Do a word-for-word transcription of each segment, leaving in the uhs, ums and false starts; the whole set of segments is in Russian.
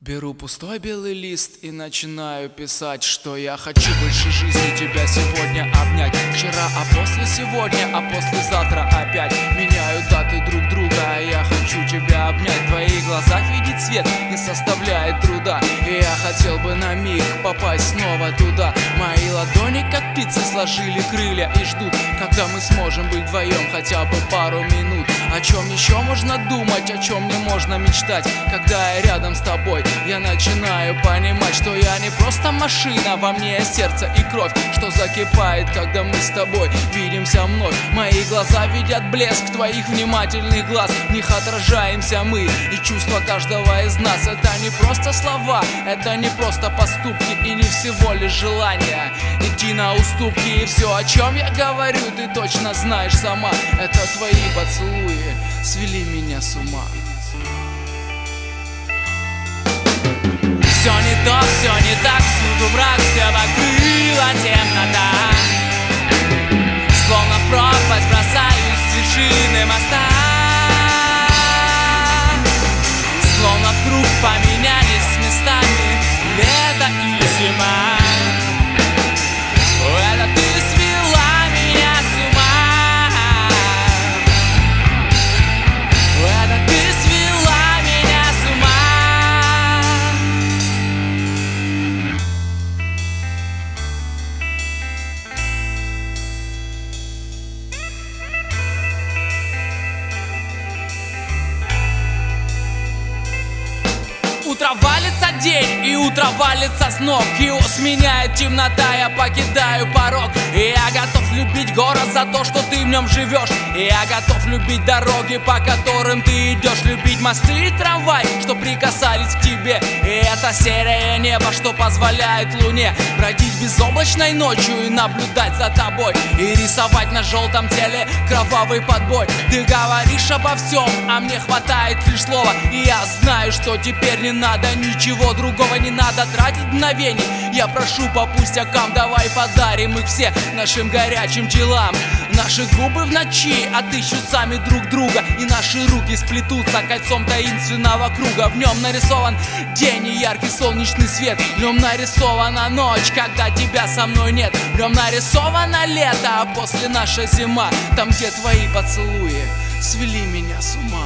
Беру пустой белый лист и начинаю писать, что я хочу больше жизни тебя сегодня обнять. Вчера, а после сегодня, а послезавтра опять меняют даты друг друга, а я хочу тебя обнять. В твоих глазах видеть свет не составляет труда, и я хотел бы на миг попасть снова туда. Мои ладони как птицы сложили крылья и ждут, когда мы сможем быть вдвоем хотя бы пару минут. О чем еще можно думать, о чем не можно мечтать, когда я рядом с тобой? Я начинаю понимать, что я не просто машина, во мне сердце и кровь, что закипает, когда мы с тобой видимся вновь. Мои глаза видят блеск твоих внимательных глаз, в них отражаемся мы и чувства каждого из нас. Это не просто слова, это не просто поступки и не всего лишь желание идти на уступки. И все, о чем я говорю, ты точно знаешь сама. Это твои поцелуи свели меня с ума. Все не то, все не так, всюду мрак, все покрыла темнота. Словно в пропасть бросаюсь с вершины моста. Словно вдруг поменялись местами лето и зима. Это ты свела меня с ума. Это ты свела меня с ума. Утро валится день, и утро валится с ног. Его сменяет темнота, я покидаю порог. И я готов любить город за то, что ты в нем живешь. И я готов любить дороги, по которым ты идешь. Любить мосты и трамвай, что прикасались к тебе. И это серое небо, что позволяет луне бродить безоблачной ночью и наблюдать за тобой. И рисовать на желтом теле кровавый подбой. Ты говоришь обо всем, а мне хватает лишь слова. И я знаю, что теперь не надо ничего другого, не надо тратить мгновений. Я прошу по пустякам, давай подарим их все нашим горячим телам. Наши губы в ночи отыщут сами друг друга, и наши руки сплетутся кольцом таинственного круга. В нем нарисован день и яркий солнечный свет. В нем нарисована ночь, когда тебя со мной нет. В нем нарисовано лето, а после наша зима. Там, где твои поцелуи свели меня с ума.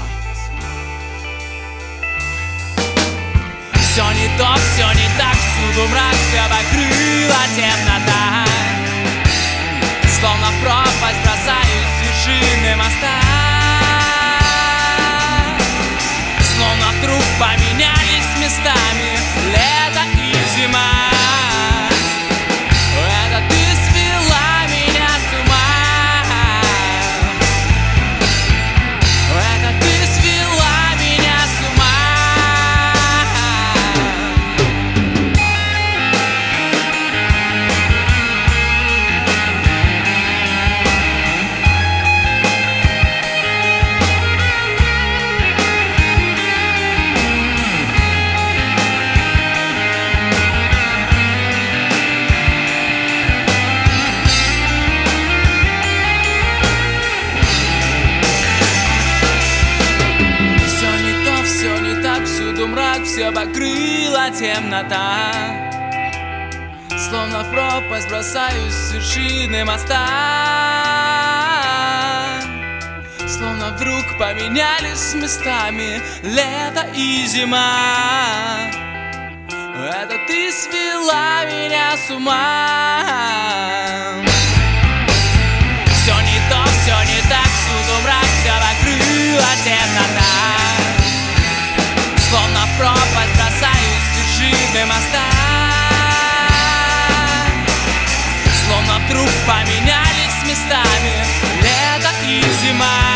Все не то, все не так, всюду мрак, все покрыла темнота. Словно в пропасть бросаюсь с вершины моста. Словно вдруг поменялись местами лето и зима. Это ты свела меня с ума. Это ты свела меня с ума. Мрак, все покрыла темнота. Словно в пропасть бросаюсь с вершины моста. Словно вдруг поменялись местами лето и зима. Это ты свела меня с ума. Все не то, все не так, всюду мрак, все покрыла темнота. Словно в пропасть бросаюсь с вершины моста. Словно вдруг поменялись местами лето и зима.